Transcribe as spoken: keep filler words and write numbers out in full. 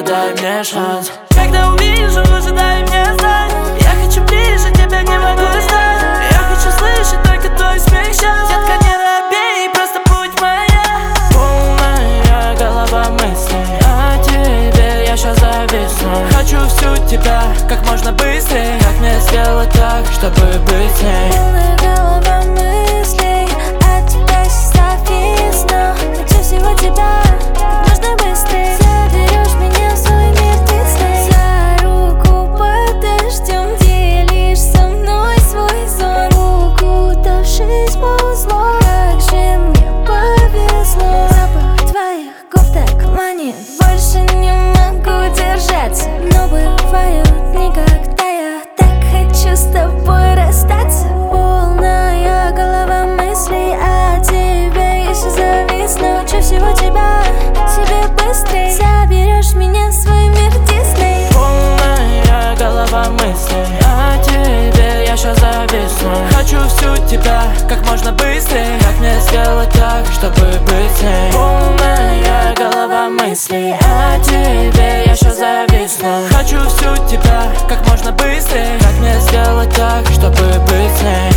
только дай мне шанс. Когда увижу, уже дай мне знать. Я хочу ближе, тебя не могу ждать. Я хочу слышать только твой смех сейчас. Детка, не робей, просто будь моя. Полная голова мыслей о тебе, я сейчас зависну. Хочу всю тебя как можно быстрее. Как мне сделать так, чтобы быть с ней? Полная голова мыслей от тебя сейчас зависну. Хочу всего тебя как можно быстрее. Заберешь меня в свой мир Дисней. За руку подождем, делишь со мной свой сон. Укутавшись в узло, как же мне повезло. Запах твоих губ так манит, больше не могу держаться. Но бывают дни, когда я так хочу с тобой расстаться. Полная голова мыслей о тебе, я сейчас зависну. Хочу всего тебя, себе быстрей. Заберешь меня в свой мир Дисней. Полная голова мыслей о тебе, я сейчас зависну. Хочу всю тебя как можно быстрее. Как мне сделать так, чтобы быть с ней? Полная голова мыслей о тебе, я сейчас зависну. Хочу всю тебя как можно быстрее. Как мне сделать так, чтобы быть с ней?